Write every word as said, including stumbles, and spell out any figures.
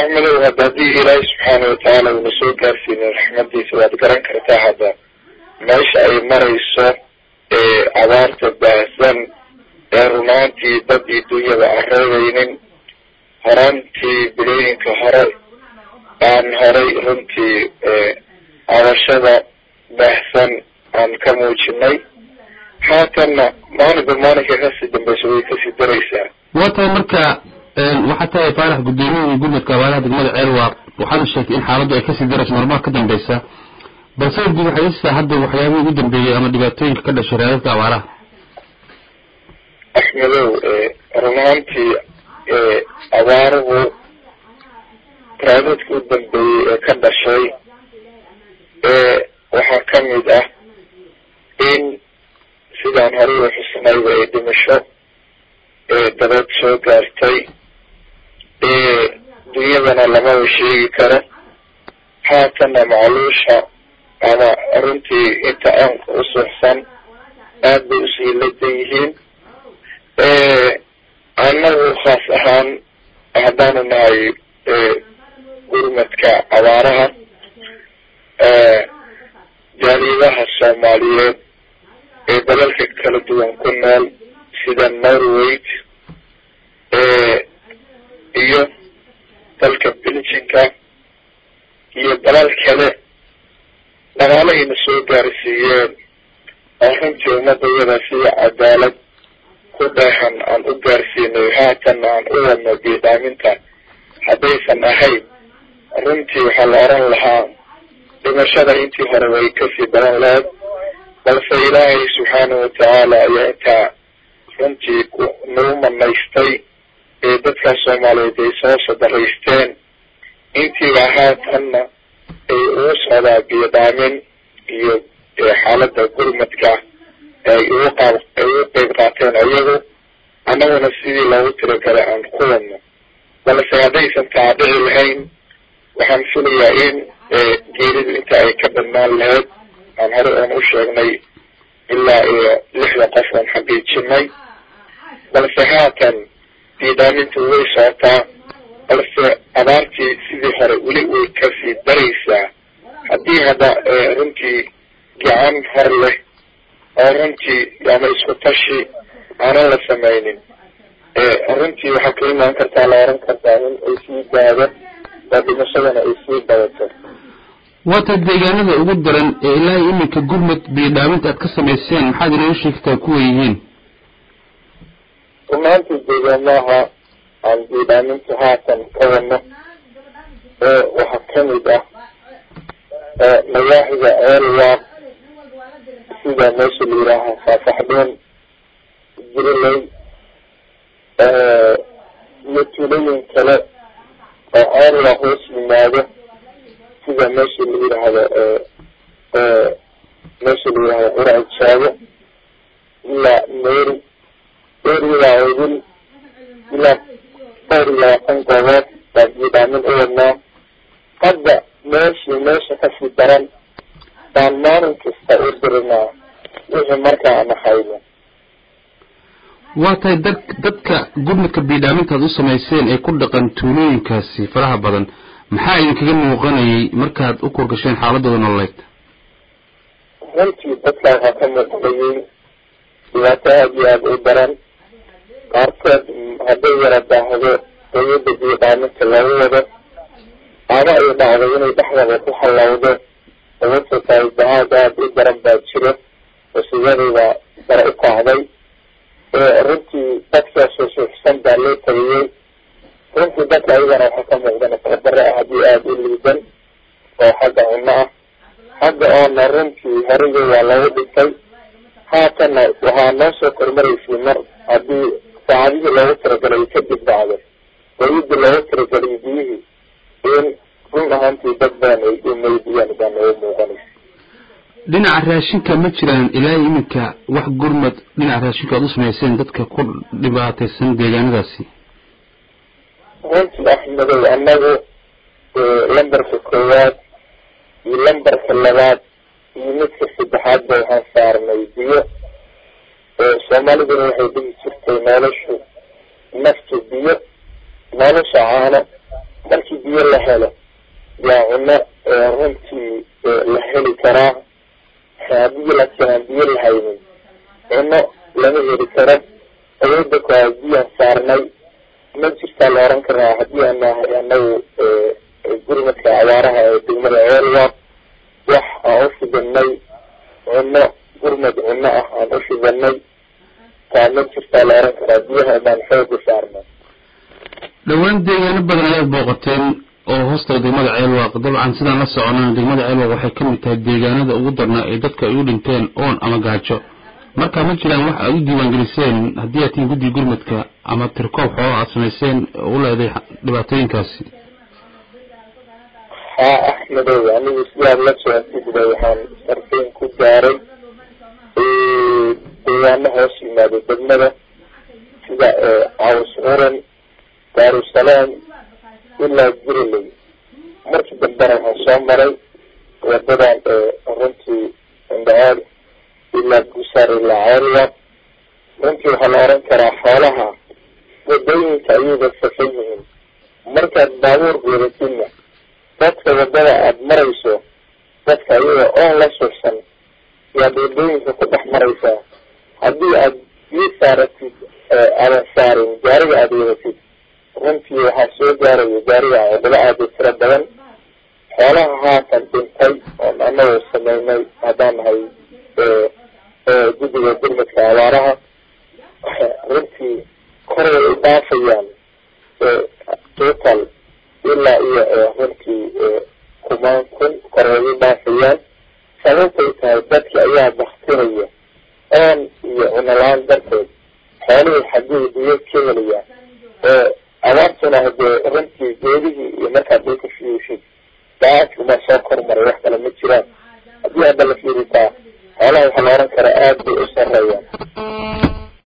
أحمد وهدادي إلهي سبحانه وتعالى ونسوء كارسين الرحمة دي سواد قران كرتا هذا مايش أي مريسو عبارة بأسان رمانتي بدي دوية وعراوين هرانتي بلوين كهراء عن هراء رنتي عرشدة بأسان عن كموشني حاتنا ماني بماني كاسي دنبسوي كاسي دريسا وطا مركا وحتى يفارح قدامين يقول لك كوالاد المدى عيروا وحال الشيء إن حالده يكسي درس مرمى كدن بيسا بس يقول حيثا حد وحيامي قدن بي أما دباتين كده شرائط عواراه أحمدو رمانتي عواره رادت قدن بي كده شيء وحاكمي ده إن سيدان هريو حسناي وإدمشو دبات شو قارتي دنيانا لما وشيء كره حاتنا معلوشة أنا أرنتي إنت أنك أصحصن أبي أسيل لديهين أنه خاص أهان أهدانا ناي قرمتك عوارها جانيبها الصوماليين بدلك كالدوان كنال سيدا النرويج iyo dalka Belgiumka iyo dalal kale dhammaanayna soo gaarsiiyeen arrintii ummadda sida cadaalad ku dhahan aan u gaarsiinay haatan aan u wadno biidaaminta haddaysan ahayn runtii waxaa la oran lahaa dhimashada intii hore way kasii badan lahayd balse ilaahay subxaanahu watacaala ayaa intaa runtii nagu manaystay dadka Soomaaliyeed ay soo sadaraysteen intii haatanna ay u socdaa biidaamin iyo xaaladda gurmadka ay u qaab ay u qayb qaateen ayagu annaguna sidii loogu tiragalay aan ku wadno balse haddaysan taa dhici lahayn waxaan filayaa in geeridu inta ay ka dhammaan lahayd aan hore oon u sheegnay ilaa iyo lixda qof oon xaqiijinay balse haatan biidaamintu way socotaa balse abaartii sidii hore weli way kasii daraysaa haddii hadda runtii gacan hor leh oo runtii ama isku tashi aanan la samaynin runtii waxaa ka imaan kartaa la oran kartaa in ay sii gaado oo dhimashadana ay sii badato wata deegaanada ugu daran ee ilaa iminka gurmad biidaaminta aad ka samayseen maxaad inoo sheegtaa kuwa yihiin rumaantii deegaanaha aan biidaaminta haatan ka wadno waxaa kamid ah nawaaxiga ceelwaaq sida meesha la yidhaaha faafaxdeen jiriley iyo tuulooyin kale oo ceelwaaq hoos yimaado sida meesha la yidhaahdo meesha la yidhahdo qurac jaago ilaa meeri meerigaa odin ilaa dhowr iyo labaatan goobood baa biidaamin u wadnaa hadda meeshii meesha kasii daran baan maalin kasta u dirinaa wixii markaa ana hayno waa tahay dad dadka gurmadka biidaamintaad u samayseen ee ku dhaqan tuulooyinkaasi faraha badan maxaa idinkaga muuqanayay markaad u kurgasheen xaaladooda nololeed runtii dadka waxaa ka muuqanayay dhibaato aad iyo aada u daran qaarkood hadday yara daahdo dawladda biidaaminta lagu wado ama ay dhacdo inay dhexdaba ku hallawdo sababtoo tahay bahaad aada u daran baa jiro wasiiradayda sare u kacday runtii dadkaasoo suuxsan baa loo tagayey runtii dadka ayagana waxaa ka muuqda nafaqadare ah haddii aada u liidan oo xagga cunno ah hadda oona runtii horigii waa lagu dhintay haatanna waxaa noo soo kormaraysay mar haddii saacadihii loogu tiragalay kadib dhacdo wayidii loogu tiragalay biyihii in run ahaantii dad badan ay u meydiyaan baa noogu muuqanaysa dhinaca raashinka ma jiraan ilaa iminka wax gurmad dhinaca raashinka aad u samayseen dadka ku dhibaataysan deegaanadaasi runtii axmedow annagu lambarka koowaad iyo lambarka labaad iyo midka saddexaad ba waxaan saarnay biyo soomaaliduna waxay dhihi jirtay noloshu naftu biyo nolosha caano markii biyo la helo yaa cuno runtii la heli karaa haddii laakiin aan biyo la haynin cuno lama heli karo awoodda kuwaa biyaan saarnay ma jirtaa la oran karaa haddii aan nahay anagu gurmadka abaaraha ee degmada ceelwaaq wax aan u fidanay cuno gurmad cuno ah aan u fidanay taa ma jirtaa la oran karaa biyaha baan xooga saarnay dhawaan deegaano badan ayaad booqateen oo hoosta degmada ceelwaaq dabcan sidaan la soconana degmada ceelwaaq waxay ka mid tahay deegaanada ugu darnaa ee dadka ay u dhinteen oon ama gaajo marka ma jiraan wax aad u diiwaangeliseen haddii aad tihiin guddiga gurmadka ama tirkoob xoolo aad samayseen u leeday dhibaatooyinkaasi haa axmedow anigu sidaad la socotidba waxaan sarfeen ku gaaray deegaano hoos yimaado degmada sida caws curan daarusalaam ilaa gurley markii dambena waxaan soo maray wadadan runtii indhaceed ilaa gusaar ilaa ceelwaaq runtii waxaa la oran karaa xoolaha wadooyinka ayayba safan yihiin markaad baabuur geedatidna dadka wadada aada marayso dadka ayaga oon la suuxsan yaad wadooyinka ku dhex maraysaa haddii aad biyo saaratid aadan saarin gaariga aada wadatid runtii waxaa soo gaaraya gaariga wadada aada u tiro badan xoolaha haatan dhintay oon anagu sameynay haddaan nahay guddiga gurmadka abaaraha runtii koray ay dhaafayaan total ilaa iyo runtii kumaan kun koray u dhaafayaan sababtay tahay dadki ayaa baktinaya oon iyo cunolaan darteed xoolihii xaggii biyo ka helaya abaartuna hadee runtii geedihii iyo markaad dhulka fiirishid daadkuma soo kormaray wax kale ma jiraan haddii hadda la fiiritaa xoolaha waxaa la oran karaa aada bay u sareeyaan